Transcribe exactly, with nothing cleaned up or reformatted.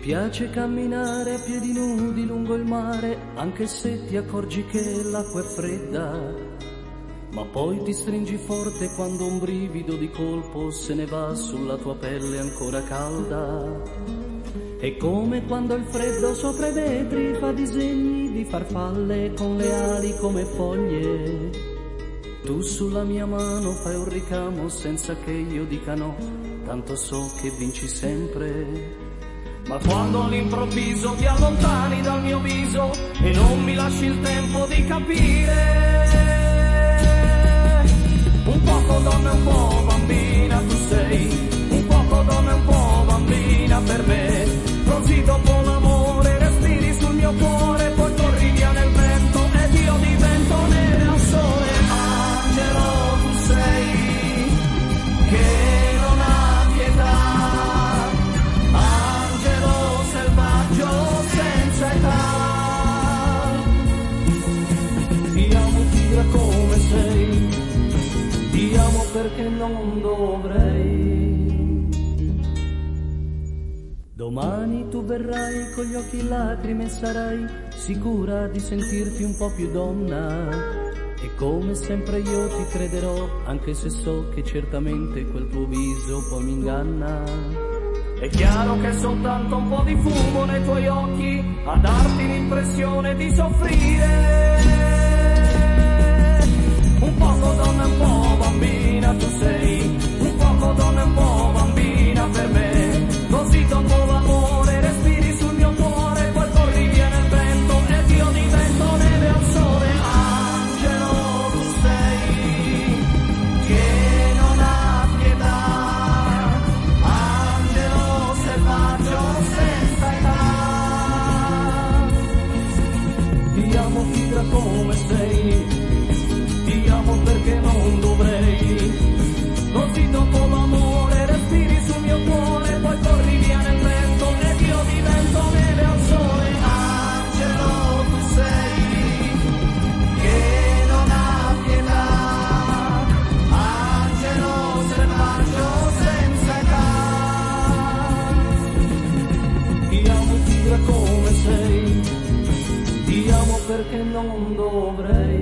piace camminare a piedi nudi lungo il mare, anche se ti accorgi che l'acqua è fredda, ma poi ti stringi forte quando un brivido di colpo se ne va sulla tua pelle ancora calda. È come quando il freddo sopra i vetri fa disegni di farfalle con le ali come foglie. Tu sulla mia mano fai un ricamo senza che io dica no, tanto so che vinci sempre. Ma quando all'improvviso ti allontani dal mio viso e non mi lasci il tempo di capire, un poco donna e un po' bambina tu sei, un poco donna e un po' bambina per me. Così dopo l'amore respiri sul mio cuore, poi corri via nel vento ed io divento neve al sole. Angelo tu sei, che non ha pietà, angelo selvaggio senza età. Ti amo tigre come sei, ti amo perché non dovrei. Domani tu verrai con gli occhi in lacrime e sarai sicura di sentirti un po' più donna. E come sempre io ti crederò, anche se so che certamente quel tuo viso poi mi inganna. È chiaro che è soltanto un po' di fumo nei tuoi occhi a darti l'impressione di soffrire. Un poco donna e un po' bambina tu sei, un poco donna e un po' bambina per me. Così dopo l'amore respiri sul mio cuore, poi corri via nel vento ed io divento neve al sole. Angelo tu sei, che non ha pietà, angelo selvaggio senza età. Ti amo tigre come sei, ti amo perché non dovrei. Così dopo l'amore respiri sul mio cuore, poi corri via nel vento ed io divento neve al sole. Angelo tu sei, che non ha pietà, angelo selvaggio senza età. Ti amo tigre come sei, ti amo perché non dovrei.